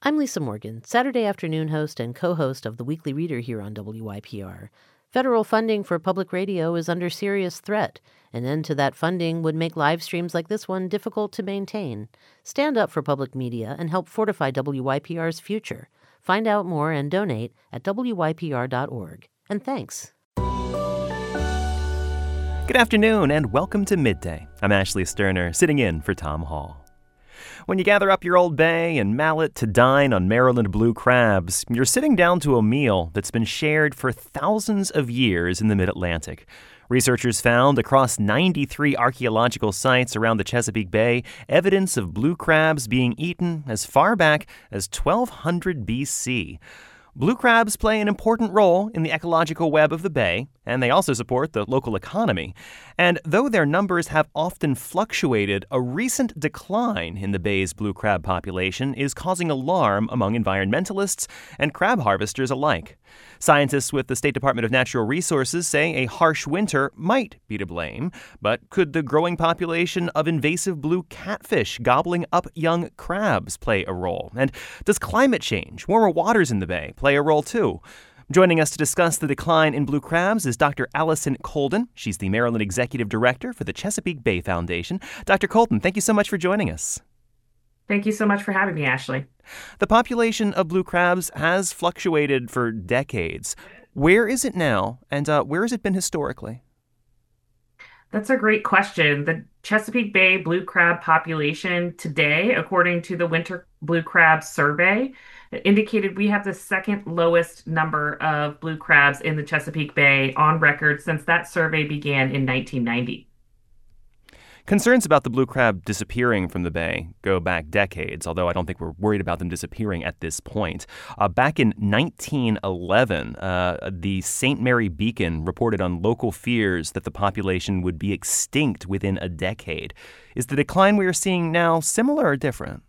I'm Lisa Morgan, Saturday afternoon host and co-host of The Weekly Reader here on WYPR. Federal funding for public radio is under serious threat. An end to that funding would make live streams like this one difficult to maintain. Stand up for public media and help fortify WYPR's future. Find out more and donate at wypr.org. And thanks. Good afternoon and welcome to Midday. I'm Ashley Sterner, sitting in for Tom Hall. When you gather up your Old Bay and mallet to dine on Maryland blue crabs, you're sitting down to a meal that's been shared for thousands of years in the Mid-Atlantic. Researchers found across 93 archaeological sites around the Chesapeake Bay evidence of blue crabs being eaten as far back as 1200 BC. Blue crabs play an important role in the ecological web of the bay, and they also support the local economy. And though their numbers have often fluctuated, a recent decline in the bay's blue crab population is causing alarm among environmentalists and crab harvesters alike. Scientists with the State Department of Natural Resources say a harsh winter might be to blame, but could the growing population of invasive blue catfish gobbling up young crabs play a role? And does climate change, warmer waters in the bay, play a role too? Joining us to discuss the decline in blue crabs is Dr. Allison Colden. She's the Maryland Executive Director for the Chesapeake Bay Foundation. Dr. Colden, thank you so much for joining us. Thank you so much for having me, Ashley. The population of blue crabs has fluctuated for decades. Where is it now, and where has it been historically? That's a great question. The Chesapeake Bay blue crab population today, according to the Winter Blue Crab Survey, indicated we have the second lowest number of blue crabs in the Chesapeake Bay on record since that survey began in 1990. Concerns about the blue crab disappearing from the bay go back decades, although I don't think we're worried about them disappearing at this point. Back in 1911, the St. Mary Beacon reported on local fears that the population would be extinct within a decade. Is the decline we are seeing now similar or different?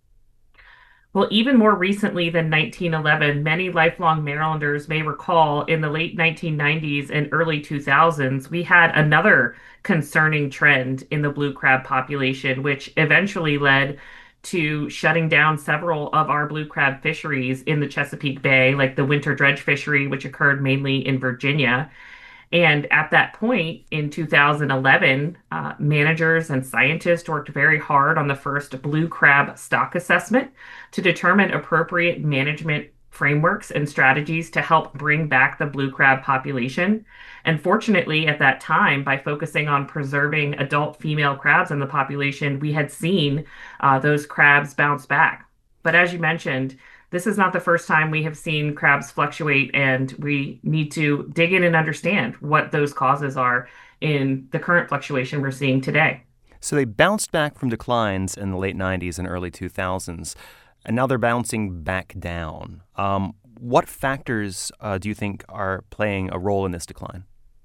Well, even more recently than 1911, many lifelong Marylanders may recall in the late 1990s and early 2000s, we had another concerning trend in the blue crab population, which eventually led to shutting down several of our blue crab fisheries in the Chesapeake Bay, like the winter dredge fishery, which occurred mainly in Virginia. And at that point in 2011, managers and scientists worked very hard on the first blue crab stock assessment to determine appropriate management frameworks and strategies to help bring back the blue crab population. And fortunately, at that time, by focusing on preserving adult female crabs in the population, we had seen those crabs bounce back. But as you mentioned, this is not the first time we have seen crabs fluctuate, and we need to dig in and understand what those causes are in the current fluctuation we're seeing today. So they bounced back from declines in the late 90s and early 2000s, and now they're bouncing back down. What factors do you think are playing a role in this decline?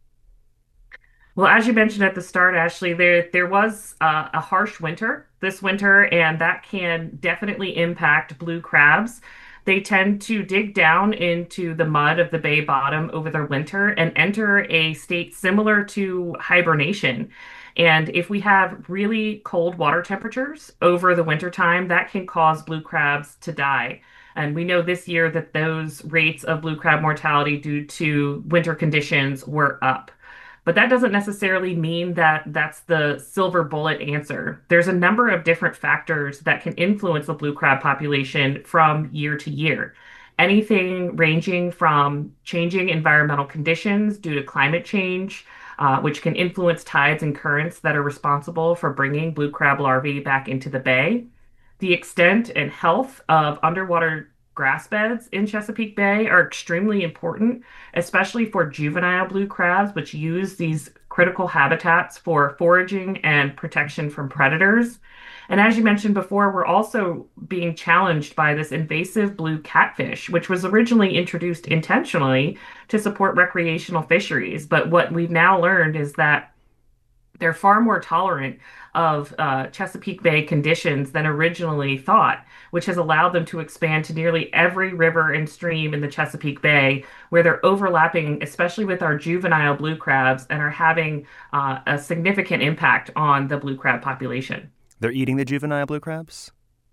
Well, as you mentioned at the start, Ashley, there was a harsh winter this winter, and that can definitely impact blue crabs. They tend to dig down into the mud of the bay bottom over their winter and enter a state similar to hibernation. And if we have really cold water temperatures over the wintertime, that can cause blue crabs to die. And we know this year that those rates of blue crab mortality due to winter conditions were up. But that doesn't necessarily mean that that's the silver bullet answer. There's a number of different factors that can influence the blue crab population from year to year. Anything ranging from changing environmental conditions due to climate change, which can influence tides and currents that are responsible for bringing blue crab larvae back into the bay. The extent and health of underwater grass beds in Chesapeake Bay are extremely important, especially for juvenile blue crabs, which use these critical habitats for foraging and protection from predators. And as you mentioned before, we're also being challenged by this invasive blue catfish, which was originally introduced intentionally to support recreational fisheries. But what we've now learned is that they're far more tolerant of Chesapeake Bay conditions than originally thought, which has allowed them to expand to nearly every river and stream in the Chesapeake Bay, where they're overlapping, especially with our juvenile blue crabs, and are having a significant impact on the blue crab population. They're eating the juvenile blue crabs?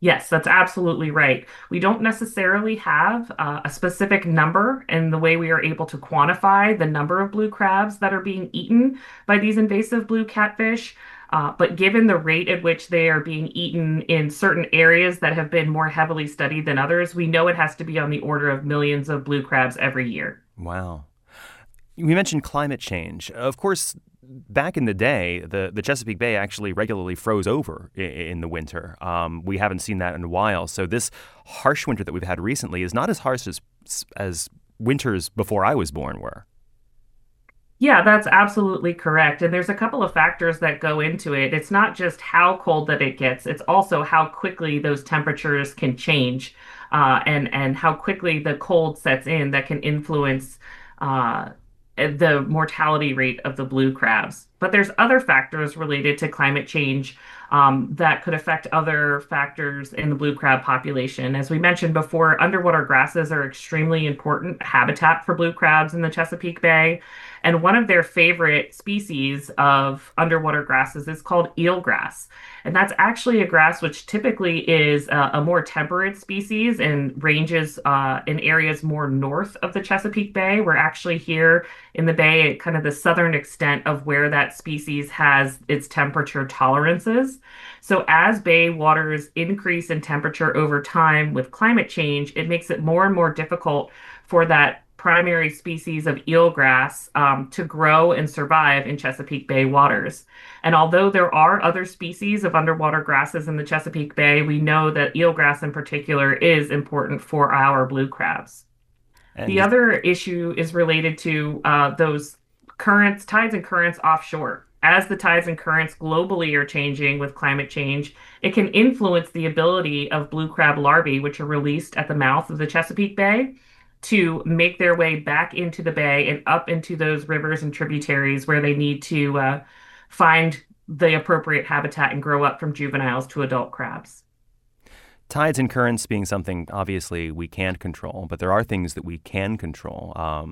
Yes, that's absolutely right. We don't necessarily have a specific number in the way we are able to quantify the number of blue crabs that are being eaten by these invasive blue catfish. But given the rate at which they are being eaten in certain areas that have been more heavily studied than others, we know it has to be on the order of millions of blue crabs every year. Wow. We mentioned climate change. Of course, back in the day, the Chesapeake Bay actually regularly froze over in the winter. We haven't seen that in a while. So this harsh winter that we've had recently is not as harsh as winters before I was born were. Yeah, that's absolutely correct. And there's a couple of factors that go into it. It's not just how cold that it gets, it's also how quickly those temperatures can change, and how quickly the cold sets in that can influence uh, the mortality rate of the blue crabs. But there's other factors related to climate change that could affect other factors in the blue crab population. As we mentioned before, underwater grasses are extremely important habitat for blue crabs in the Chesapeake Bay. And one of their favorite species of underwater grasses is called eelgrass. And that's actually a grass which typically is a more temperate species and ranges in areas more north of the Chesapeake Bay. We're actually here in the bay at kind of the southern extent of where that species has its temperature tolerances. So as bay waters increase in temperature over time with climate change, it makes it more and more difficult for that primary species of eelgrass to grow and survive in Chesapeake Bay waters. And although there are other species of underwater grasses in the Chesapeake Bay, we know that eelgrass in particular is important for our blue crabs. And The other issue is related to those currents, tides and currents offshore. As the tides and currents globally are changing with climate change, it can influence the ability of blue crab larvae, which are released at the mouth of the Chesapeake Bay, to make their way back into the bay and up into those rivers and tributaries where they need to find the appropriate habitat and grow up from juveniles to adult crabs. tides and currents being something obviously we can't control, but there are things that we can control.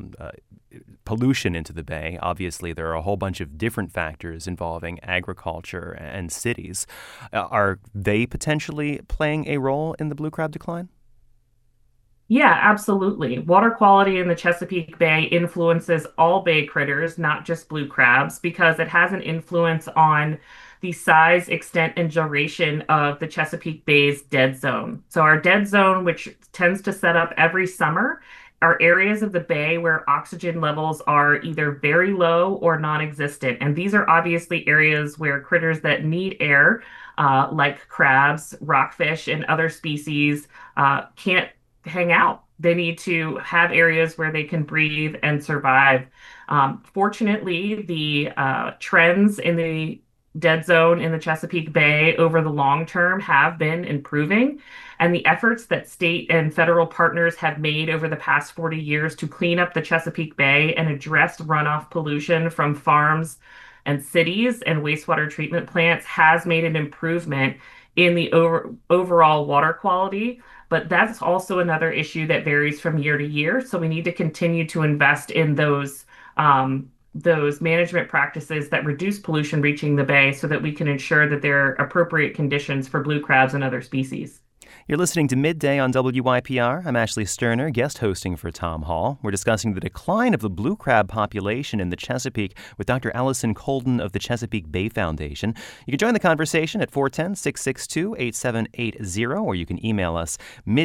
Pollution into the bay. Obviously, there are a whole bunch of different factors involving agriculture and cities. Are they potentially playing a role in the blue crab decline? Yeah, absolutely. Water quality in the Chesapeake Bay influences all bay critters, not just blue crabs, because it has an influence on the size, extent, and duration of the Chesapeake Bay's dead zone. So, our dead zone, which tends to set up every summer, are areas of the bay where oxygen levels are either very low or non-existent. And these are obviously areas where critters that need air, like crabs, rockfish, and other species, can't hang out. They need to have areas where they can breathe and survive. Fortunately, the trends in the dead zone in the Chesapeake Bay over the long term have been improving. And the efforts that state and federal partners have made over the past 40 years to clean up the Chesapeake Bay and address runoff pollution from farms and cities and wastewater treatment plants has made an improvement in the overall water quality. But that's also another issue that varies from year to year. So we need to continue to invest in those management practices that reduce pollution reaching the bay so that we can ensure that there are appropriate conditions for blue crabs and other species. You're listening to Midday on WYPR. I'm Ashley Sterner, guest hosting for Tom Hall. We're discussing the decline of the blue crab population in the Chesapeake with Dr. Allison Colden of the Chesapeake Bay Foundation. You can join the conversation at 410-662-8780, or you can email us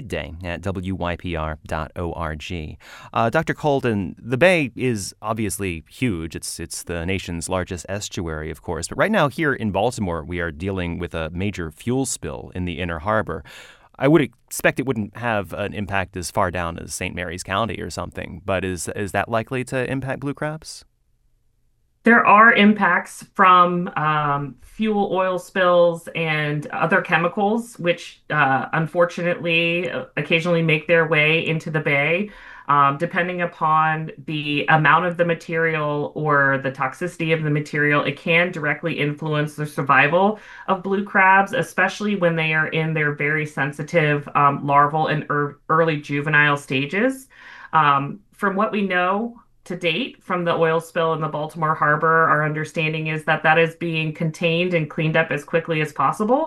midday@wypr.org. Dr. Colden, the Bay is obviously huge. It's the nation's largest estuary, of course. But right now here in Baltimore, we are dealing with a major fuel spill in the Inner Harbor. I would expect it wouldn't have an impact as far down as St. Mary's County or something, but is that likely to impact blue crabs? There are impacts from fuel oil spills and other chemicals, which unfortunately occasionally make their way into the bay. Depending upon the amount of the material or the toxicity of the material, it can directly influence the survival of blue crabs, especially when they are in their very sensitive larval and early juvenile stages. From what we know, to date from the oil spill in the Baltimore Harbor, our understanding is that that is being contained and cleaned up as quickly as possible.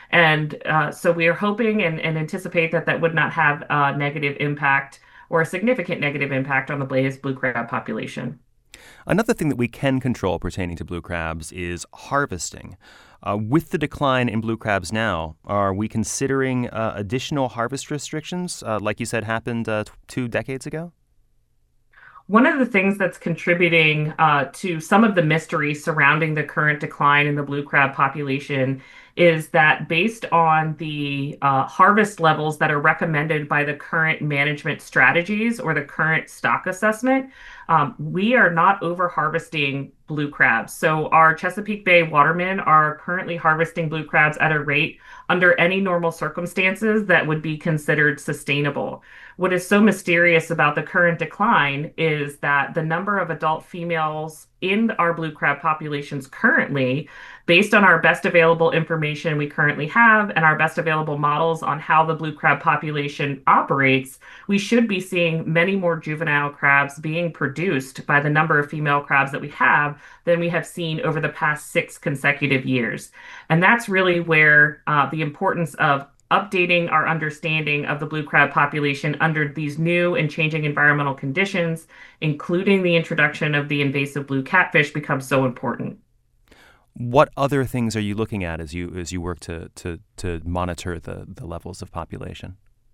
And so we are hoping and anticipate that that would not have a negative impact or a significant negative impact on the Bay's blue crab population. Another thing that we can control pertaining to blue crabs is harvesting. With the decline in blue crabs now, are we considering additional harvest restrictions, like you said happened 2 decades ago? One of the things that's contributing to some of the mystery surrounding the current decline in the blue crab population is that based on the harvest levels that are recommended by the current management strategies or the current stock assessment, we are not over harvesting blue crabs. So our Chesapeake Bay watermen are currently harvesting blue crabs at a rate under any normal circumstances that would be considered sustainable. What is so mysterious about the current decline is that the number of adult females in our blue crab populations currently, based on our best available information we currently have and our best available models on how the blue crab population operates, we should be seeing many more juvenile crabs being produced by the number of female crabs that we have than we have seen over the past 6 consecutive years. And that's really where the importance of updating our understanding of the blue crab population under these new and changing environmental conditions, including the introduction of the invasive blue catfish, becomes so important. What other things are you looking at as you work to monitor the levels of population?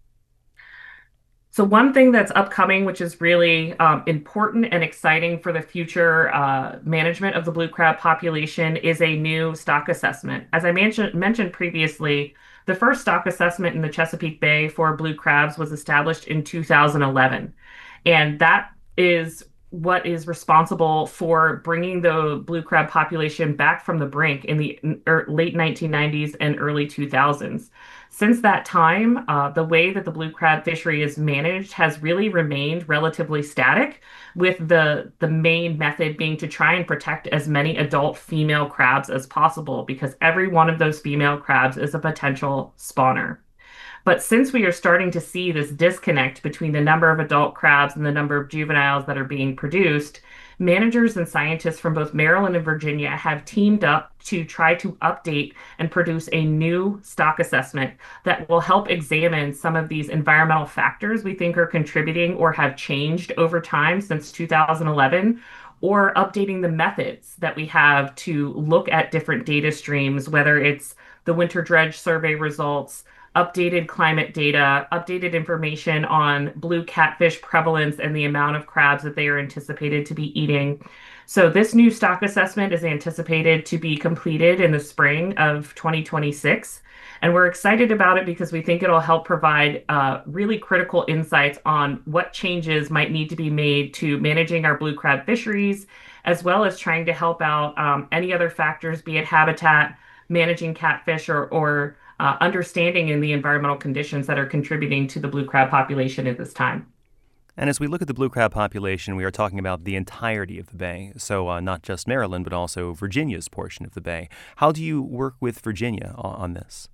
So one thing that's upcoming, which is really important and exciting for the future management of the blue crab population, is a new stock assessment. As I mentioned previously, the first stock assessment in the Chesapeake Bay for blue crabs was established in 2011. And that is what is responsible for bringing the blue crab population back from the brink in the late 1990s and early 2000s. Since that time, the way that the blue crab fishery is managed has really remained relatively static, with the main method being to try and protect as many adult female crabs as possible, because every one of those female crabs is a potential spawner. But since we are starting to see this disconnect between the number of adult crabs and the number of juveniles that are being produced, managers and scientists from both Maryland and Virginia have teamed up to try to update and produce a new stock assessment that will help examine some of these environmental factors we think are contributing or have changed over time since 2011, or updating the methods that we have to look at different data streams, whether it's the winter dredge survey results, updated climate data, updated information on blue catfish prevalence and the amount of crabs that they are anticipated to be eating. So this new stock assessment is anticipated to be completed in the spring of 2026. And we're excited about it because we think it'll help provide really critical insights on what changes might need to be made to managing our blue crab fisheries, as well as trying to help out any other factors, be it habitat, managing catfish, or understanding in the environmental conditions that are contributing to the blue crab population at this time. And as we look at the blue crab population, we are talking about the entirety of the bay, so not just Maryland, but also Virginia's portion of the bay. How do you work with Virginia on this?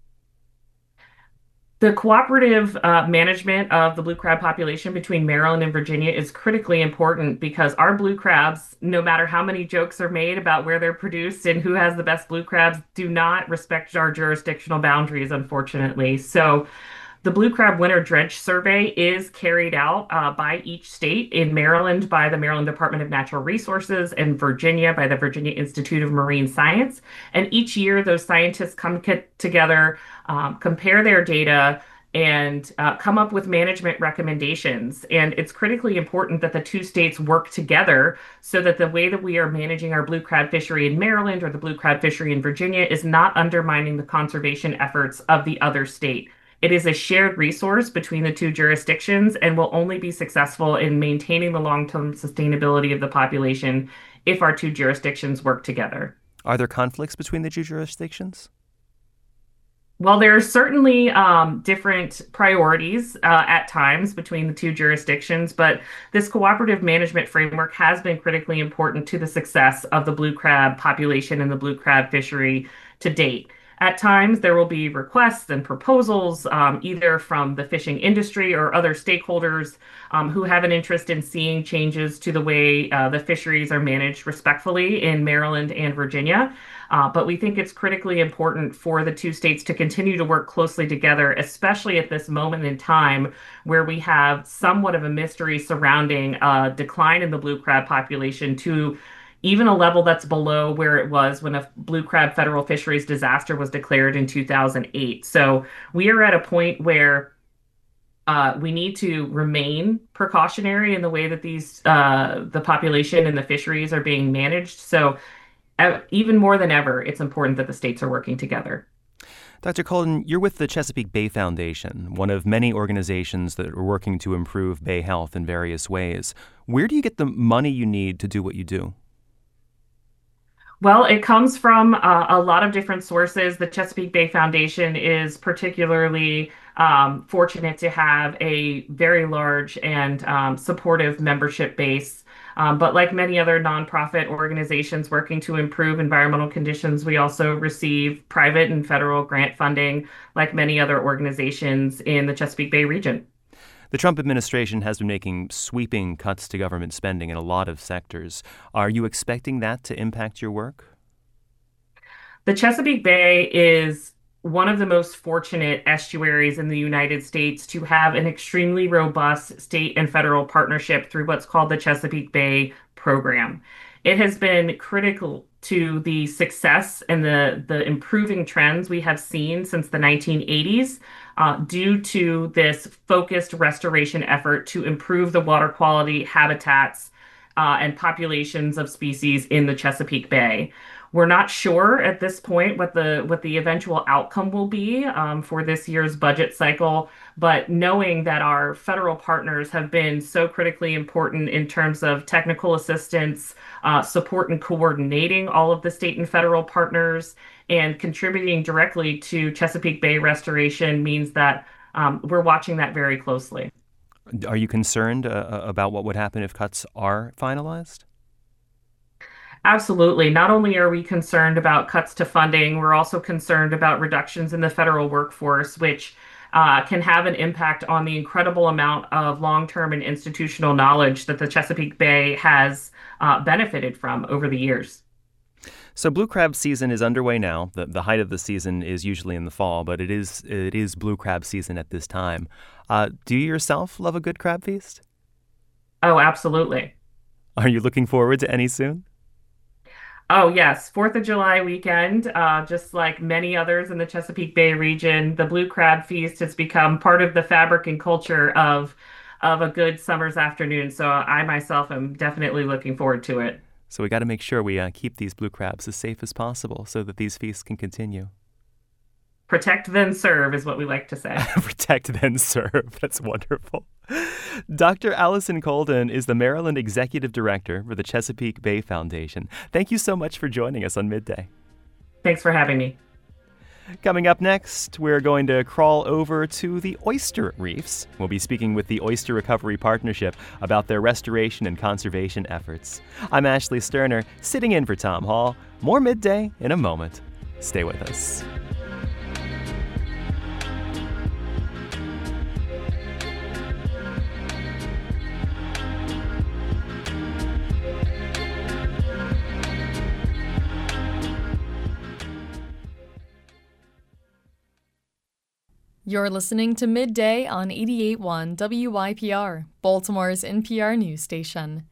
The cooperative management of the blue crab population between Maryland and Virginia is critically important because our blue crabs, no matter how many jokes are made about where they're produced and who has the best blue crabs, do not respect our jurisdictional boundaries, unfortunately. So the Blue Crab Winter Dredge Survey is carried out by each state. In Maryland by the Maryland Department of Natural Resources, and Virginia by the Virginia Institute of Marine Science. And each year, those scientists come together, compare their data, and come up with management recommendations. And it's critically important that the two states work together so that the way that we are managing our blue crab fishery in Maryland or the blue crab fishery in Virginia is not undermining the conservation efforts of the other state. It is a shared resource between the two jurisdictions and will only be successful in maintaining the long-term sustainability of the population if our two jurisdictions work together. Are there conflicts between the two jurisdictions? Well, there are certainly different priorities at times between the two jurisdictions, but this cooperative management framework has been critically important to the success of the blue crab population and the blue crab fishery to date. At times, there will be requests and proposals, either from the fishing industry or other stakeholders who have an interest in seeing changes to the way the fisheries are managed respectfully in Maryland and Virginia. But we think it's critically important for the two states to continue to work closely together, especially at this moment in time where we have somewhat of a mystery surrounding a decline in the blue crab population to even a level that's below where it was when a blue crab federal fisheries disaster was declared in 2008. So we are at a point where we need to remain precautionary in the way that the population and the fisheries are being managed. So even more than ever, it's important that the states are working together. Dr. Colden, you're with the Chesapeake Bay Foundation, one of many organizations that are working to improve bay health in various ways. Where do you get the money you need to do what you do? Well, it comes from a lot of different sources. The Chesapeake Bay Foundation is particularly fortunate to have a very large and supportive membership base. But like many other nonprofit organizations working to improve environmental conditions, we also receive private and federal grant funding, like many other organizations in the Chesapeake Bay region. The Trump administration has been making sweeping cuts to government spending in a lot of sectors. Are you expecting that to impact your work? The Chesapeake Bay is one of the most fortunate estuaries in the United States to have an extremely robust state and federal partnership through what's called the Chesapeake Bay Program. It has been critical to the success and the improving trends we have seen since the 1980s due to this focused restoration effort to improve the water quality, habitats, and populations of species in the Chesapeake Bay. We're not sure at this point what the eventual outcome will be for this year's budget cycle, but knowing that our federal partners have been so critically important in terms of technical assistance, support and coordinating all of the state and federal partners, and contributing directly to Chesapeake Bay restoration means that we're watching that very closely. Are you concerned about what would happen if cuts are finalized? Absolutely. Not only are we concerned about cuts to funding, we're also concerned about reductions in the federal workforce, which can have an impact on the incredible amount of long-term and institutional knowledge that the Chesapeake Bay has benefited from over the years. So blue crab season is underway now. The height of the season is usually in the fall, but it is blue crab season at this time. Do you yourself love a good crab feast? Oh, absolutely. Are you looking forward to any soon? Oh, yes. 4th of July weekend, just like many others in the Chesapeake Bay region, the Blue Crab Feast has become part of the fabric and culture of a good summer's afternoon. So I myself am definitely looking forward to it. So we got to make sure we keep these blue crabs as safe as possible so that these feasts can continue. Protect, then serve is what we like to say. Protect, then serve. That's wonderful. Dr. Allison Colden is the Maryland Executive Director for the Chesapeake Bay Foundation. Thank you so much for joining us on Midday. Thanks for having me. Coming up next, we're going to crawl over to the oyster reefs. We'll be speaking with the Oyster Recovery Partnership about their restoration and conservation efforts. I'm Ashley Sterner, sitting in for Tom Hall. More Midday in a moment. Stay with us. You're listening to Midday on 88.1 WYPR, Baltimore's NPR news station.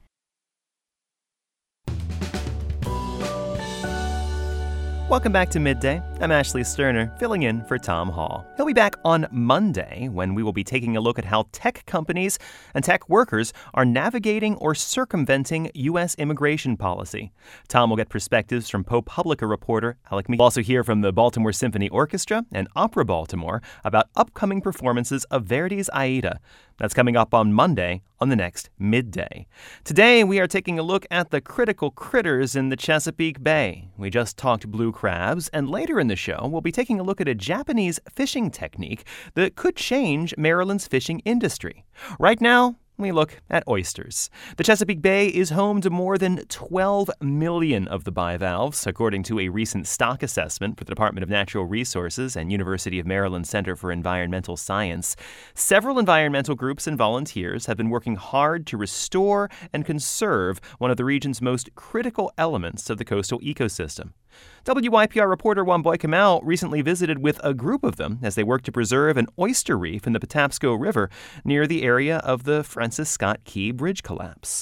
Welcome back to Midday. I'm Ashley Sterner, filling in for Tom Hall. He'll be back on Monday when we will be taking a look at how tech companies and tech workers are navigating or circumventing U.S. immigration policy. Tom will get perspectives from ProPublica reporter Alec McGee. We'll also hear from the Baltimore Symphony Orchestra and Opera Baltimore about upcoming performances of Verdi's Aida. That's coming up on Monday on the next Midday. Today, we are taking a look at the critical critters in the Chesapeake Bay. We just talked blue crabs, and later in the show, we'll be taking a look at a Japanese fishing technique that could change Maryland's fishing industry. Right now, we look at oysters. The Chesapeake Bay is home to more than 12 million of the bivalves, according to a recent stock assessment for the Department of Natural Resources and University of Maryland Center for Environmental Science. Several environmental groups and volunteers have been working hard to restore and conserve one of the region's most critical elements of the coastal ecosystem. WYPR reporter Wambui Kamau recently visited with a group of them as they work to preserve an oyster reef in the Patapsco River near the area of the Francis Scott Key Bridge collapse.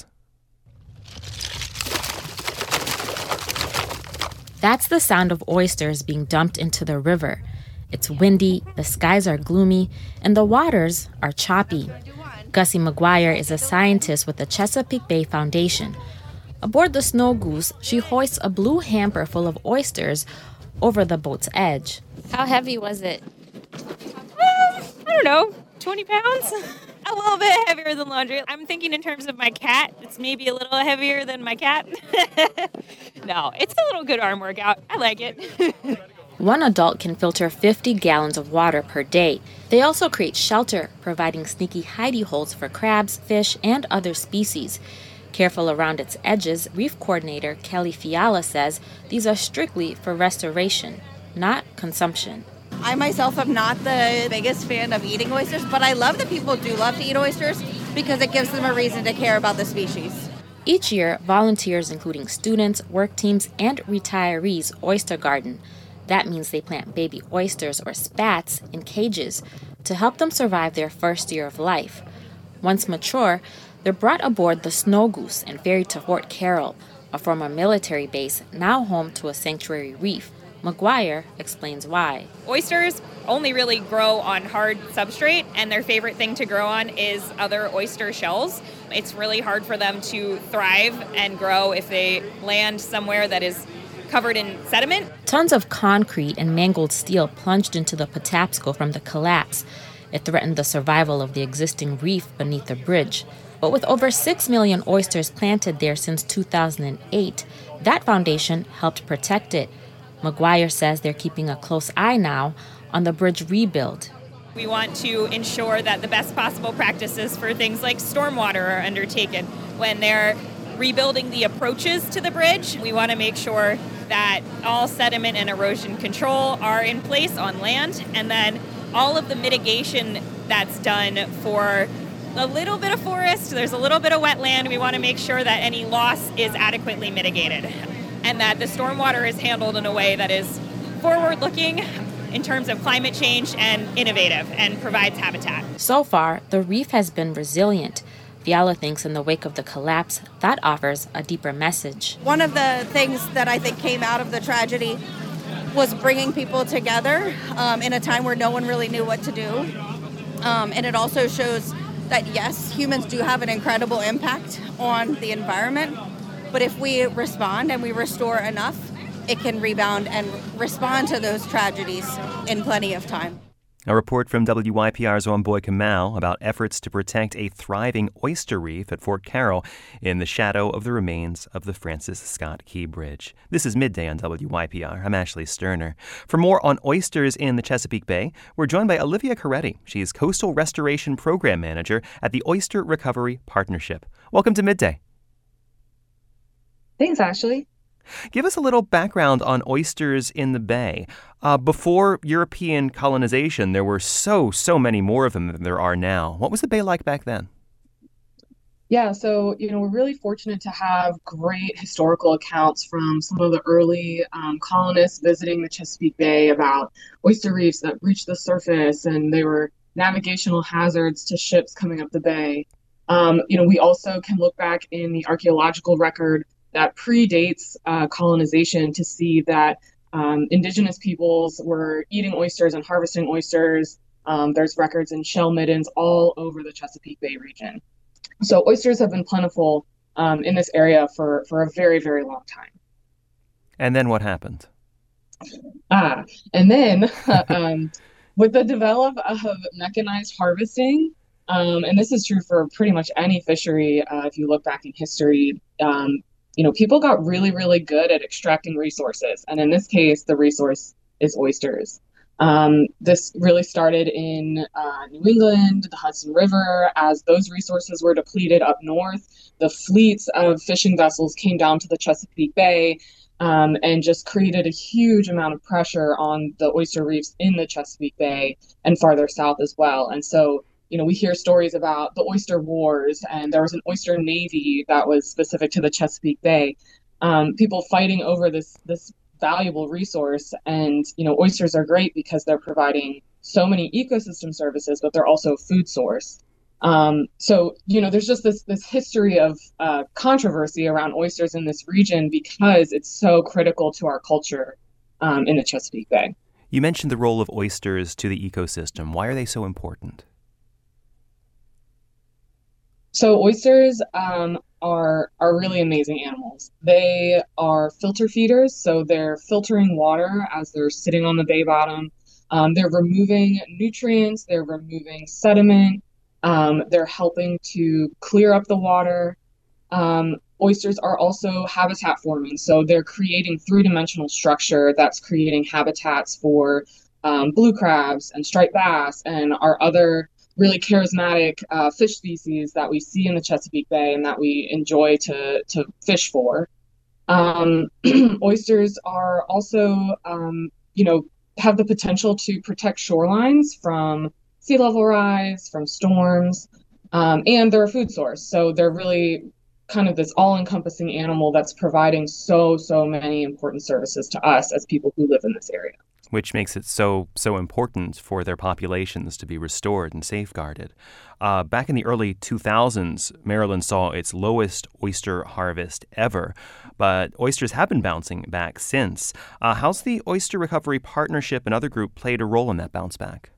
That's the sound of oysters being dumped into the river. It's windy, the skies are gloomy, and the waters are choppy. Gussie McGuire is a scientist with the Chesapeake Bay Foundation. Aboard the Snow Goose, she hoists a blue hamper full of oysters over the boat's edge. How heavy was it? I don't know, 20 pounds? A little bit heavier than laundry. I'm thinking in terms of my cat. It's maybe a little heavier than my cat. No, it's a little good arm workout. I like it. One adult can filter 50 gallons of water per day. They also create shelter, providing sneaky hidey holes for crabs, fish, and other species. Careful around its edges, reef coordinator Kelly Fiala says these are strictly for restoration, not consumption. I myself am not the biggest fan of eating oysters, but I love that people do love to eat oysters because it gives them a reason to care about the species. Each year, volunteers including students, work teams, and retirees oyster garden. That means they plant baby oysters or spats in cages to help them survive their first year of life. Once mature, they're brought aboard the Snow Goose and ferried to Fort Carroll, a former military base now home to a sanctuary reef. McGuire explains why. Oysters only really grow on hard substrate, and their favorite thing to grow on is other oyster shells. It's really hard for them to thrive and grow if they land somewhere that is covered in sediment. Tons of concrete and mangled steel plunged into the Patapsco from the collapse. It threatened the survival of the existing reef beneath the bridge. But with over 6 million oysters planted there since 2008, that foundation helped protect it. McGuire says they're keeping a close eye now on the bridge rebuild. We want to ensure that the best possible practices for things like stormwater are undertaken. When they're rebuilding the approaches to the bridge, we want to make sure that all sediment and erosion control are in place on land, and then all of the mitigation that's done for a little bit of forest, there's a little bit of wetland. We want to make sure that any loss is adequately mitigated and that the stormwater is handled in a way that is forward-looking in terms of climate change and innovative and provides habitat. So far, the reef has been resilient. Fiala thinks in the wake of the collapse, that offers a deeper message. One of the things that I think came out of the tragedy was bringing people together in a time where no one really knew what to do. And it also shows that, yes, humans do have an incredible impact on the environment, but if we respond and we restore enough, it can rebound and respond to those tragedies in plenty of time. A report from WYPR's Wambui Kamau about efforts to protect a thriving oyster reef at Fort Carroll in the shadow of the remains of the Francis Scott Key Bridge. This is Midday on WYPR. I'm Ashley Sterner. For more on oysters in the Chesapeake Bay, we're joined by Olivia Coretti. She is Coastal Restoration Program Manager at the Oyster Recovery Partnership. Welcome to Midday. Thanks, Ashley. Give us a little background on oysters in the Bay. Before European colonization, there were so many more of them than there are now. What was the Bay like back then? Yeah, so, we're really fortunate to have great historical accounts from some of the early colonists visiting the Chesapeake Bay about oyster reefs that reached the surface, and they were navigational hazards to ships coming up the bay. We also can look back in the archaeological record that predates colonization to see that indigenous peoples were eating oysters and harvesting oysters. There's records in shell middens all over the Chesapeake Bay region. So oysters have been plentiful in this area for a very, very long time. And then what happened? And then with the development of mechanized harvesting, and this is true for pretty much any fishery, if you look back in history, people got really, really good at extracting resources. And in this case, the resource is oysters. This really started in New England, the Hudson River. As those resources were depleted up north, the fleets of fishing vessels came down to the Chesapeake Bay, and just created a huge amount of pressure on the oyster reefs in the Chesapeake Bay and farther south as well. And so, we hear stories about the oyster wars, and there was an oyster navy that was specific to the Chesapeake Bay. People fighting over this valuable resource. And, oysters are great because they're providing so many ecosystem services, but they're also a food source. So, there's just this history of controversy around oysters in this region because it's so critical to our culture in the Chesapeake Bay. You mentioned the role of oysters to the ecosystem. Why are they so important? So oysters are really amazing animals. They are filter feeders, so they're filtering water as they're sitting on the bay bottom. They're removing nutrients, they're removing sediment, they're helping to clear up the water. Oysters are also habitat forming, so they're creating three-dimensional structure that's creating habitats for blue crabs and striped bass and our other really charismatic fish species that we see in the Chesapeake Bay and that we enjoy to fish for. Oysters are also, have the potential to protect shorelines from sea level rise, from storms, and they're a food source. So they're really kind of this all-encompassing animal that's providing so many important services to us as people who live in this area. Which makes it so important for their populations to be restored and safeguarded. Back in the early 2000s, Maryland saw its lowest oyster harvest ever, but oysters have been bouncing back since. How's the Oyster Recovery Partnership and other group played a role in that bounce back?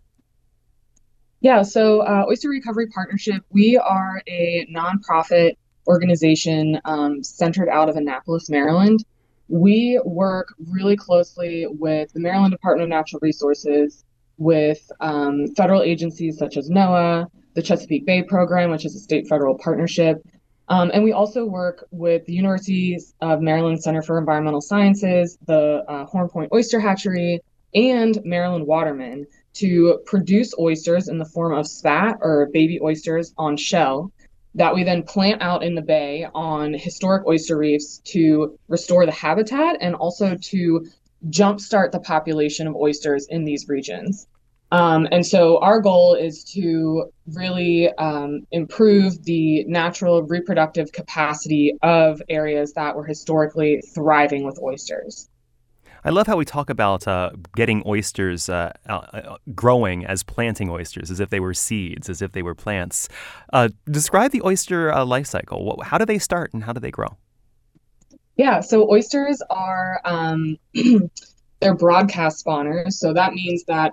Yeah, so Oyster Recovery Partnership, we are a nonprofit organization centered out of Annapolis, Maryland. We work really closely with the Maryland Department of Natural Resources, with federal agencies such as NOAA, the Chesapeake Bay Program, which is a state-federal partnership. And we also work with the University of Maryland Center for Environmental Sciences, the Horn Point Oyster Hatchery, and Maryland Watermen to produce oysters in the form of spat or baby oysters on shell that we then plant out in the bay on historic oyster reefs to restore the habitat and also to jumpstart the population of oysters in these regions. And so our goal is to really improve the natural reproductive capacity of areas that were historically thriving with oysters. I love how we talk about getting oysters growing as planting oysters, as if they were seeds, as if they were plants. Describe the oyster life cycle. How do they start and how do they grow? Yeah, so oysters are they're broadcast spawners. So that means that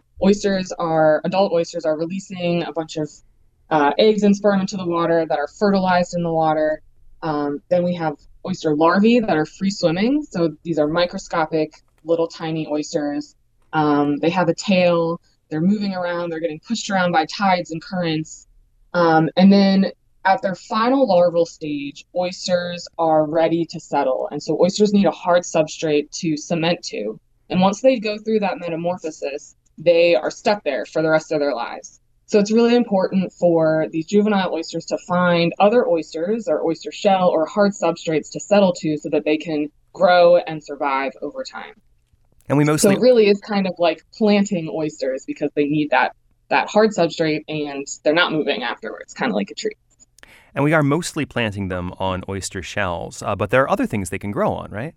adult oysters are releasing a bunch of eggs and sperm into the water that are fertilized in the water. Then we have oyster larvae that are free swimming. So these are microscopic little tiny oysters. They have a tail, they're moving around, they're getting pushed around by tides and currents. And then at their final larval stage, oysters are ready to settle. And so oysters need a hard substrate to cement to. And once they go through that metamorphosis, they are stuck there for the rest of their lives. So it's really important for these juvenile oysters to find other oysters or oyster shell or hard substrates to settle to so that they can grow and survive over time. And So it really is kind of like planting oysters because they need that hard substrate and they're not moving afterwards, kind of like a tree. And we are mostly planting them on oyster shells, but there are other things they can grow on, right?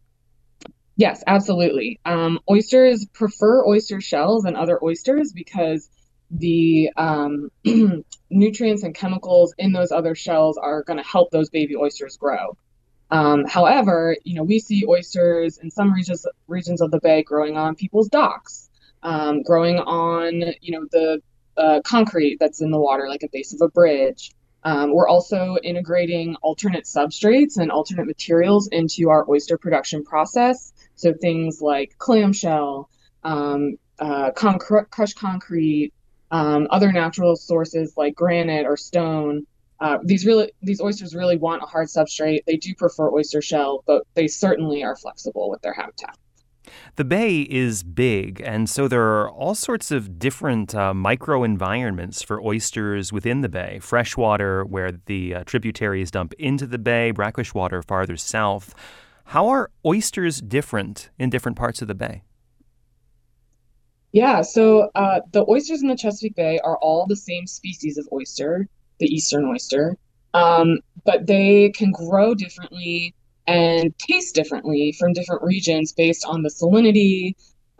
Yes, absolutely. Oysters prefer oyster shells and other oysters because the nutrients and chemicals in those other shells are going to help those baby oysters grow. However, we see oysters in some regions of the bay growing on people's docks, growing on, the concrete that's in the water, like a base of a bridge. We're also integrating alternate substrates and alternate materials into our oyster production process. So things like clamshell, crushed concrete, other natural sources like granite or stone. These oysters really want a hard substrate. They do prefer oyster shell, but they certainly are flexible with their habitat. The bay is big, and so there are all sorts of different microenvironments for oysters within the bay. Freshwater, where the tributaries dump into the bay, brackish water farther south. How are oysters different in different parts of the bay? Yeah, so the oysters in the Chesapeake Bay are all the same species of oyster, the eastern oyster, but they can grow differently and taste differently from different regions based on the salinity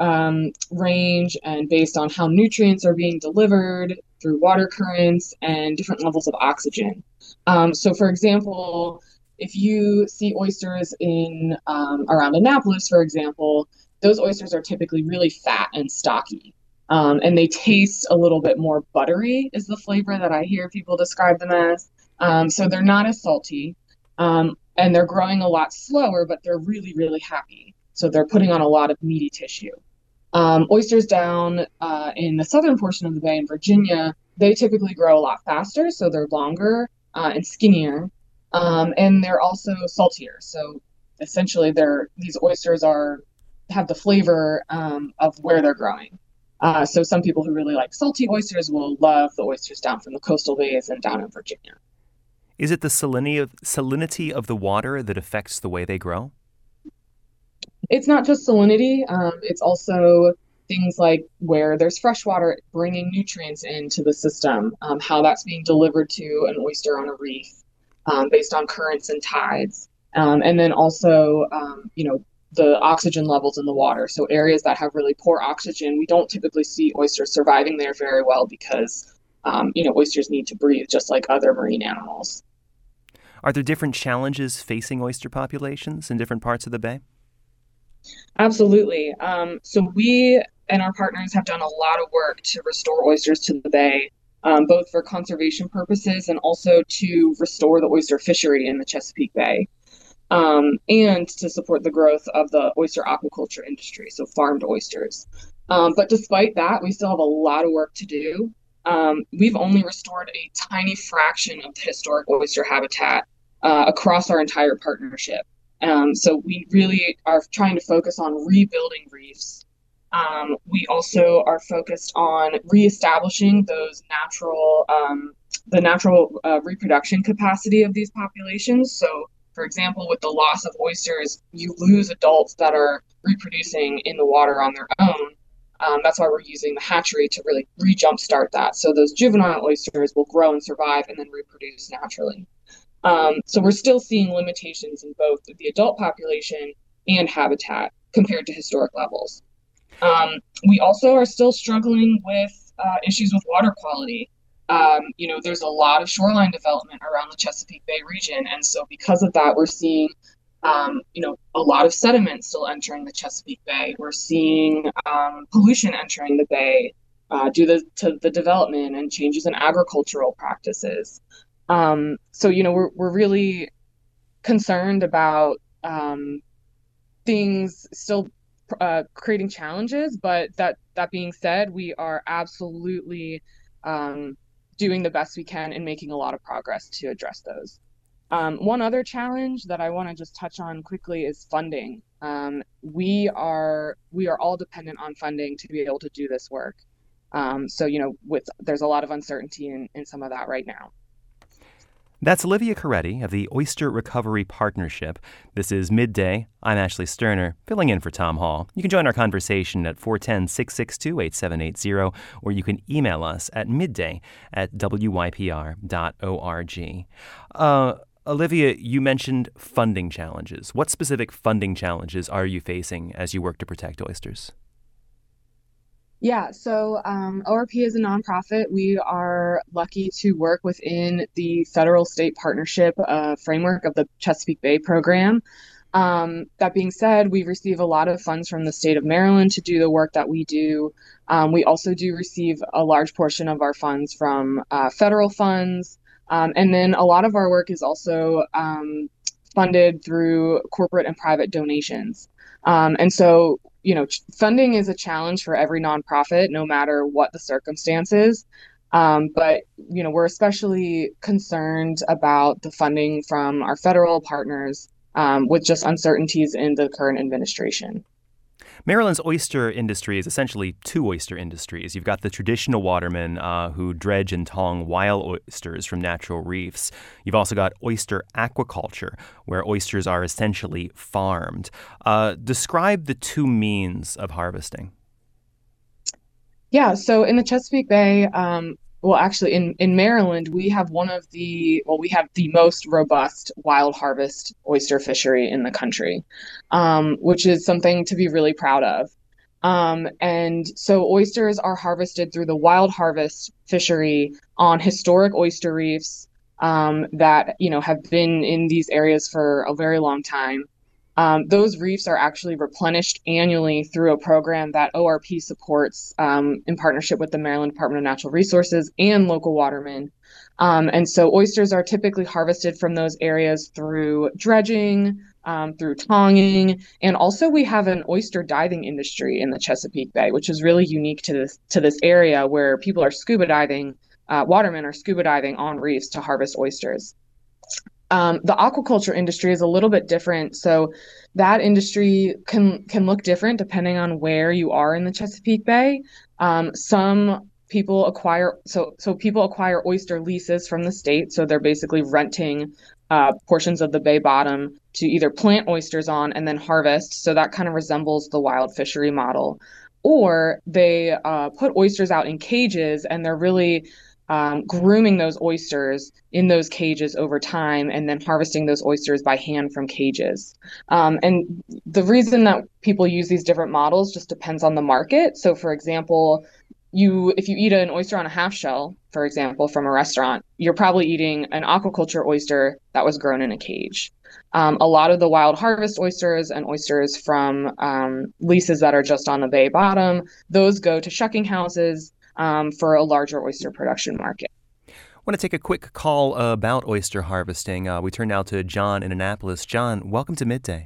range and based on how nutrients are being delivered through water currents and different levels of oxygen. So, for example, if you see oysters in around Annapolis, for example, those oysters are typically really fat and stocky. And they taste a little bit more buttery is the flavor that I hear people describe them as. So they're not as salty. And they're growing a lot slower, but they're really, really happy. So they're putting on a lot of meaty tissue. Oysters down in the southern portion of the bay in Virginia, they typically grow a lot faster. So they're longer and skinnier. And they're also saltier. So essentially, these oysters have the flavor of where they're growing. So some people who really like salty oysters will love the oysters down from the coastal bays and down in Virginia. Is it the salinity of the water that affects the way they grow? It's not just salinity. It's also things like where there's fresh water bringing nutrients into the system, how that's being delivered to an oyster on a reef based on currents and tides. And then also, the oxygen levels in the water. So areas that have really poor oxygen, we don't typically see oysters surviving there very well because, oysters need to breathe just like other marine animals. Are there different challenges facing oyster populations in different parts of the bay? Absolutely. So we and our partners have done a lot of work to restore oysters to the bay, both for conservation purposes and also to restore the oyster fishery in the Chesapeake Bay. And to support the growth of the oyster aquaculture industry, so farmed oysters. But despite that, we still have a lot of work to do. We've only restored a tiny fraction of the historic oyster habitat across our entire partnership. So we really are trying to focus on rebuilding reefs. We also are focused on reestablishing those the natural reproduction capacity of these populations. So, for example, with the loss of oysters, you lose adults that are reproducing in the water on their own. That's why we're using the hatchery to really jumpstart that. So those juvenile oysters will grow and survive and then reproduce naturally. So we're still seeing limitations in both the adult population and habitat compared to historic levels. We also are still struggling with issues with water quality. There's a lot of shoreline development around the Chesapeake Bay region. And so because of that, we're seeing, a lot of sediment still entering the Chesapeake Bay. We're seeing pollution entering the bay due to the development and changes in agricultural practices. We're really concerned about things still creating challenges. But that being said, we are absolutely doing the best we can and making a lot of progress to address those. One other challenge that I want to just touch on quickly is funding. We are all dependent on funding to be able to do this work. There's a lot of uncertainty in some of that right now. That's Olivia Coretti of the Oyster Recovery Partnership. This is Midday. I'm Ashley Sterner, filling in for Tom Hall. You can join our conversation at 410-662-8780, or you can email us at midday@wypr.org. Olivia, you mentioned funding challenges. What specific funding challenges are you facing as you work to protect oysters? Yeah, so ORP is a nonprofit. We are lucky to work within the federal-state partnership framework of the Chesapeake Bay program. That being said, we receive a lot of funds from the state of Maryland to do the work that we do. We also do receive a large portion of our funds from federal funds. And then a lot of our work is also funded through corporate and private donations. And so, funding is a challenge for every nonprofit, no matter what the circumstances. But we're especially concerned about the funding from our federal partners with just uncertainties in the current administration. Maryland's oyster industry is essentially two oyster industries. You've got the traditional watermen who dredge and tong wild oysters from natural reefs. You've also got oyster aquaculture, where oysters are essentially farmed. Describe the two means of harvesting. Yeah, so in the Chesapeake Bay, actually in Maryland, we have we have the most robust wild harvest oyster fishery in the country, which is something to be really proud of. And so oysters are harvested through the wild harvest fishery on historic oyster reefs that, have been in these areas for a very long time. Those reefs are actually replenished annually through a program that ORP supports in partnership with the Maryland Department of Natural Resources and local watermen. And so oysters are typically harvested from those areas through dredging, through tonging, and also we have an oyster diving industry in the Chesapeake Bay, which is really unique to this area where people are scuba diving, watermen are scuba diving on reefs to harvest oysters. The aquaculture industry is a little bit different. So that industry can look different depending on where you are in the Chesapeake Bay. Some people acquire oyster leases from the state. So they're basically renting portions of the bay bottom to either plant oysters on and then harvest. So that kind of resembles the wild fishery model. Or they put oysters out in cages and they're really grooming those oysters in those cages over time and then harvesting those oysters by hand from cages. And the reason that people use these different models just depends on the market. So for example, if you eat an oyster on a half shell, for example, from a restaurant, you're probably eating an aquaculture oyster that was grown in a cage. A lot of the wild harvest oysters and oysters from leases that are just on the bay bottom, those go to shucking houses for a larger oyster production market. I want to take a quick call about oyster harvesting. We turn now to John in Annapolis. John, welcome to Midday.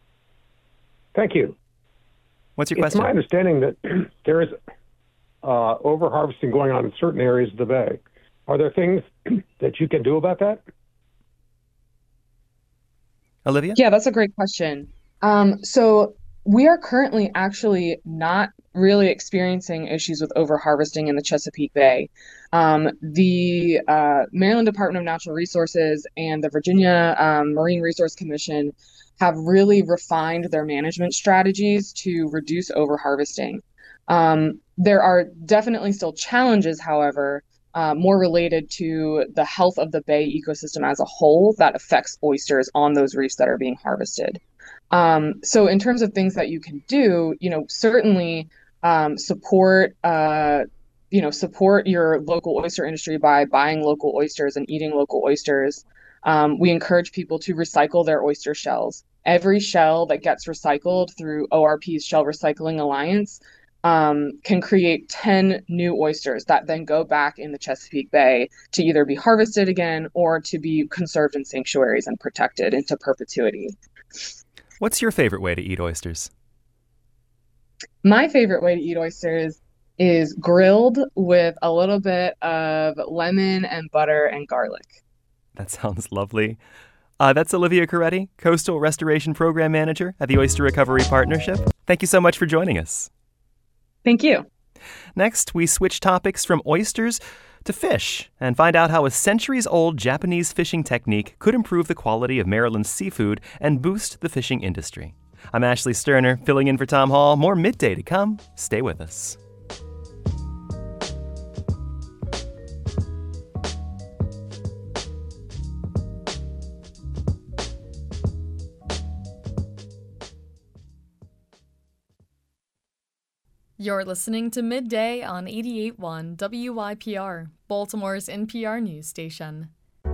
Thank you. What's your question? It's my understanding that there is over-harvesting going on in certain areas of the bay. Are there things that you can do about that? Olivia? Yeah, that's a great question. So we are currently actually not really experiencing issues with over-harvesting in the Chesapeake Bay. The Maryland Department of Natural Resources and the Virginia Marine Resource Commission have really refined their management strategies to reduce over-harvesting. There are definitely still challenges, however, more related to the health of the bay ecosystem as a whole that affects oysters on those reefs that are being harvested. So in terms of things that you can do, certainly support your local oyster industry by buying local oysters and eating local oysters. We encourage people to recycle their oyster shells. Every shell that gets recycled through ORP's Shell Recycling Alliance can create 10 new oysters that then go back in the Chesapeake Bay to either be harvested again or to be conserved in sanctuaries and protected into perpetuity. What's your favorite way to eat oysters? My favorite way to eat oysters is grilled with a little bit of lemon and butter and garlic. That sounds lovely. That's Olivia Coretti, Coastal Restoration Program Manager at the Oyster Recovery Partnership. Thank you so much for joining us. Thank you. Next, we switch topics from oysters to fish and find out how a centuries-old Japanese fishing technique could improve the quality of Maryland's seafood and boost the fishing industry. I'm Ashley Sterner, filling in for Tom Hall. More Midday to come. Stay with us. You're listening to Midday on 88.1 WYPR, Baltimore's NPR news station.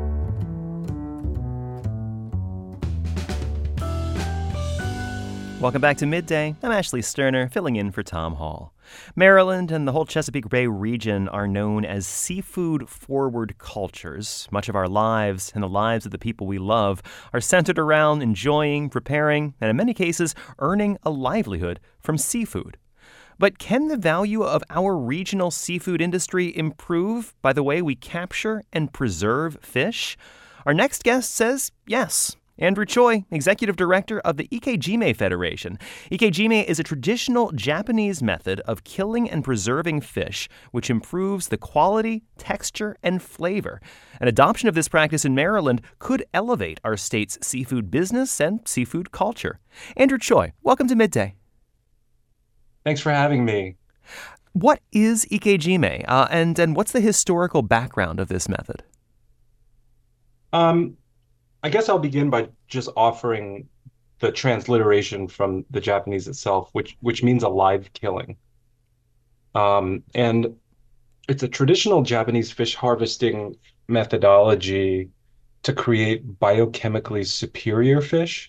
Welcome back to Midday. I'm Ashley Sterner, filling in for Tom Hall. Maryland and the whole Chesapeake Bay region are known as seafood-forward cultures. Much of our lives and the lives of the people we love are centered around enjoying, preparing, and in many cases, earning a livelihood from seafood. But can the value of our regional seafood industry improve by the way we capture and preserve fish? Our next guest says yes. Andrew Choi, Executive Director of the Ikejime Federation. Ikejime is a traditional Japanese method of killing and preserving fish, which improves the quality, texture, and flavor. An adoption of this practice in Maryland could elevate our state's seafood business and seafood culture. Andrew Choi, welcome to Midday. Thanks for having me. What is Ikejime, and what's the historical background of this method? I guess I'll begin by just offering the transliteration from the Japanese itself, which means a live killing. And it's a traditional Japanese fish harvesting methodology to create biochemically superior fish.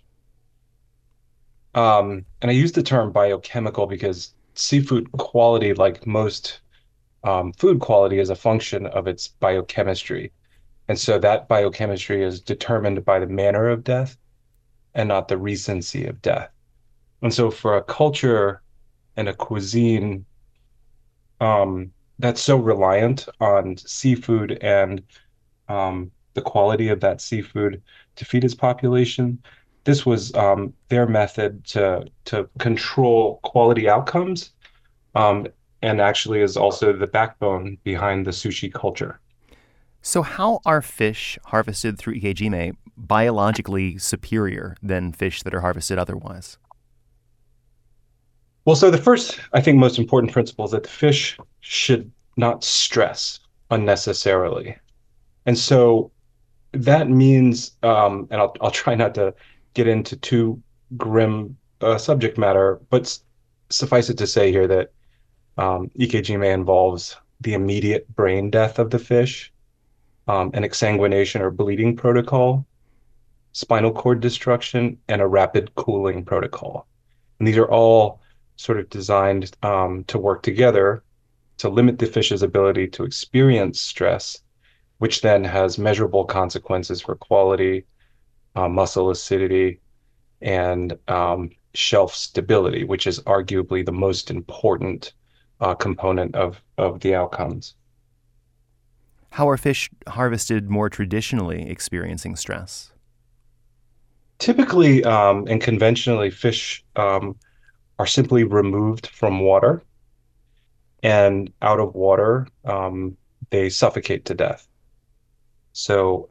And I use the term biochemical because seafood quality, like most food quality, is a function of its biochemistry. And so that biochemistry is determined by the manner of death and not the recency of death. And so for a culture and a cuisine that's so reliant on seafood and the quality of that seafood to feed its population, this was their method to control quality outcomes, and actually is also the backbone behind the sushi culture. So how are fish harvested through Ikejime biologically superior than fish that are harvested otherwise? Well, so the first, I think, most important principle is that the fish should not stress unnecessarily. And so that means, and I'll try not to get into too grim subject matter, but suffice it to say here that Ikejime involves the immediate brain death of the fish, an exsanguination or bleeding protocol, spinal cord destruction, and a rapid cooling protocol. And these are all sort of designed to work together to limit the fish's ability to experience stress, which then has measurable consequences for quality, muscle acidity, and shelf stability, which is arguably the most important component of the outcomes. How are fish harvested more traditionally experiencing stress? Typically and conventionally, fish are simply removed from water, and out of water, they suffocate to death. So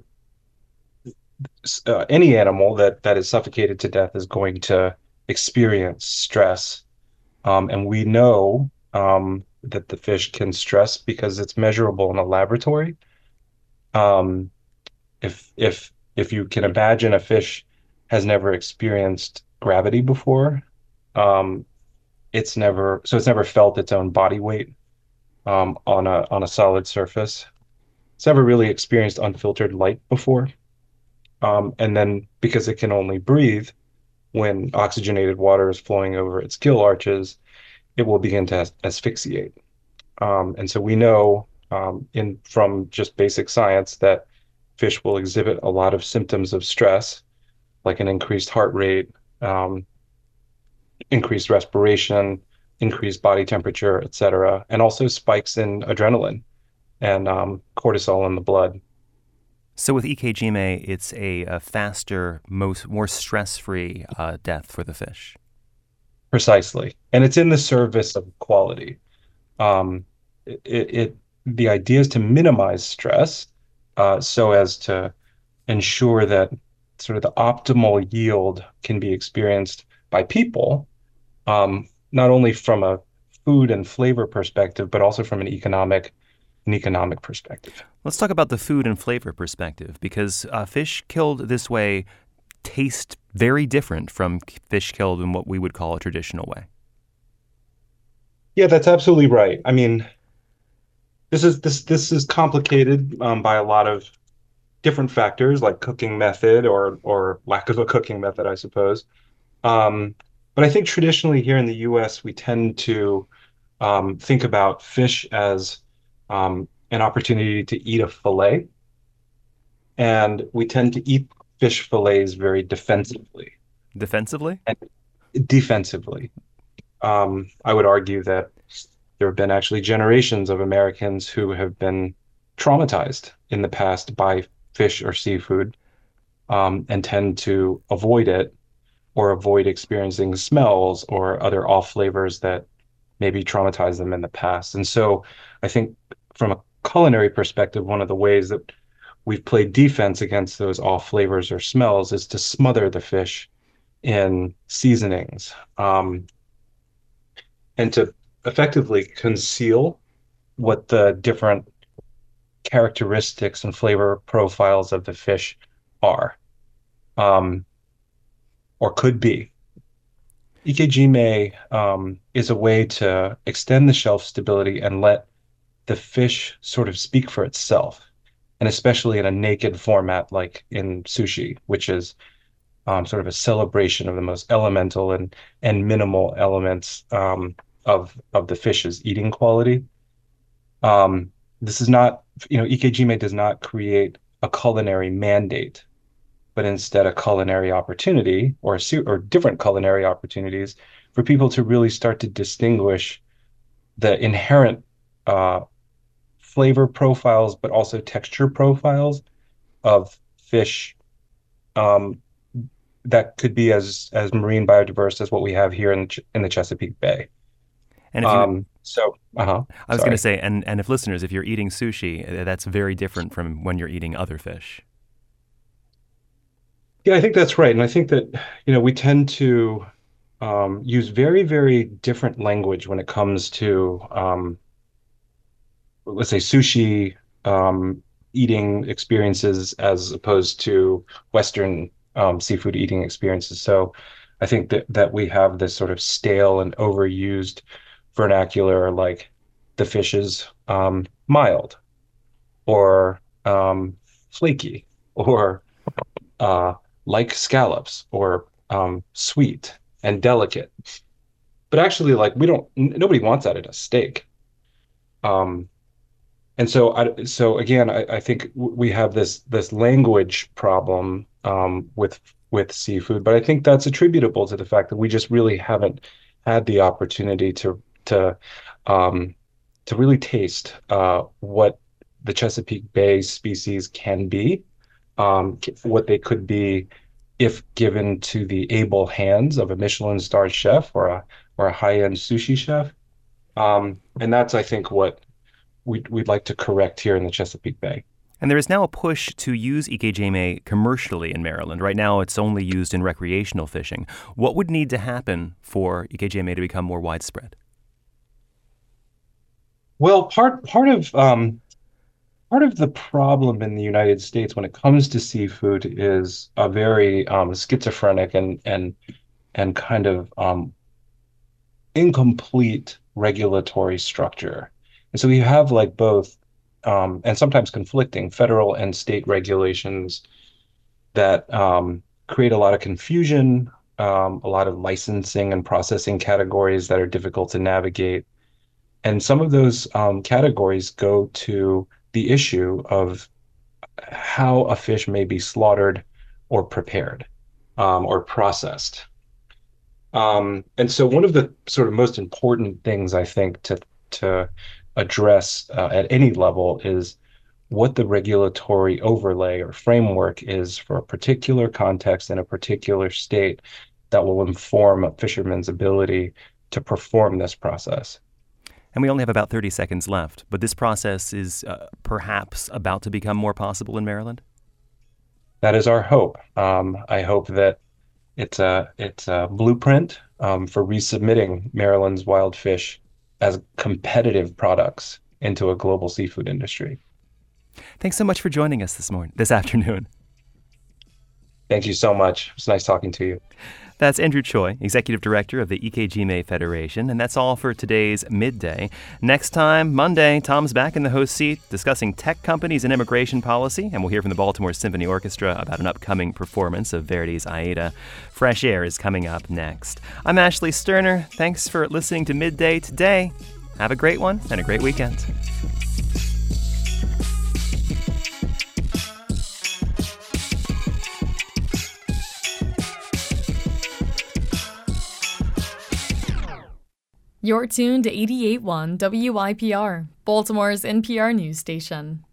any animal that is suffocated to death is going to experience stress. And we know that the fish can stress because it's measurable in a laboratory. If you can imagine, a fish has never experienced gravity before. It's never felt its own body weight on a solid surface. It's never really experienced unfiltered light before. And then because it can only breathe when oxygenated water is flowing over its gill arches, it will begin to asphyxiate. And so we know from just basic science that fish will exhibit a lot of symptoms of stress, like an increased heart rate, increased respiration, increased body temperature, et cetera, and also spikes in adrenaline and cortisol in the blood. So with Ikejime, it's a faster, more stress-free death for the fish. Precisely. And it's in the service of quality. The idea is to minimize stress so as to ensure that sort of the optimal yield can be experienced by people, not only from a food and flavor perspective, but also from an economic perspective. Let's talk about the food and flavor perspective, because fish killed this way taste very different from fish killed in what we would call a traditional way. Yeah, that's absolutely right. I mean, this is complicated by a lot of different factors, like cooking method or lack of a cooking method, I suppose. But I think traditionally here in the U.S., we tend to think about fish as an opportunity to eat a fillet, and we tend to eat fish fillets very defensively. Defensively? And defensively. I would argue that there have been actually generations of Americans who have been traumatized in the past by fish or seafood. and tend to avoid it or avoid experiencing smells or other off flavors that maybe traumatized them in the past. And so I think from a culinary perspective, one of the ways that we've played defense against those off flavors or smells is to smother the fish in seasonings, and to effectively conceal what the different characteristics and flavor profiles of the fish are, or could be. Ikejime is a way to extend the shelf stability and let the fish sort of speak for itself, and especially in a naked format like in sushi, which is sort of a celebration of the most elemental and minimal elements of the fish's eating quality. This is not, Ikejime does not create a culinary mandate, but instead a culinary opportunity or different culinary opportunities for people to really start to distinguish the inherent flavor profiles, but also texture profiles of fish that could be as marine biodiverse as what we have here in the Chesapeake Bay. And if you, I was going to say, and if listeners, if you're eating sushi, that's very different from when you're eating other fish. Yeah, I think that's right. And I think that, we tend to use very, very different language when it comes to, let's say, sushi eating experiences as opposed to Western seafood eating experiences. So I think that we have this sort of stale and overused vernacular, like the fish is mild or flaky or like scallops or sweet and delicate. But actually, like, nobody wants that in a steak. And so again, I think we have this language problem with seafood, but I think that's attributable to the fact that we just really haven't had the opportunity to really taste what the Chesapeake Bay species can be, what they could be if given to the able hands of a Michelin-starred chef or a high-end sushi chef. And that's, I think, what we'd like to correct here in the Chesapeake Bay. And there is now a push to use Ikejime commercially in Maryland. Right now, it's only used in recreational fishing. What would need to happen for Ikejime to become more widespread? Well, part of the problem in the United States when it comes to seafood is a very schizophrenic and kind of incomplete regulatory structure. And so you have like both and sometimes conflicting federal and state regulations that create a lot of confusion, a lot of licensing and processing categories that are difficult to navigate. And some of those categories go to the issue of how a fish may be slaughtered or prepared or processed. And so one of the sort of most important things I think to address at any level is what the regulatory overlay or framework is for a particular context in a particular state that will inform a fisherman's ability to perform this process. And we only have about 30 seconds left, but this process is perhaps about to become more possible in Maryland? That is our hope. I hope that it's a blueprint for resubmitting Maryland's wild fish as competitive products into a global seafood industry. Thanks so much for joining us this afternoon. Thank you so much. It's nice talking to you. That's Andrew Choi, Executive Director of the Ikejime Federation, and that's all for today's Midday. Next time, Monday, Tom's back in the host seat discussing tech companies and immigration policy, and we'll hear from the Baltimore Symphony Orchestra about an upcoming performance of Verdi's Aida. Fresh Air is coming up next. I'm Ashley Sterner. Thanks for listening to Midday today. Have a great one and a great weekend. You're tuned to 88.1 WYPR, Baltimore's NPR news station.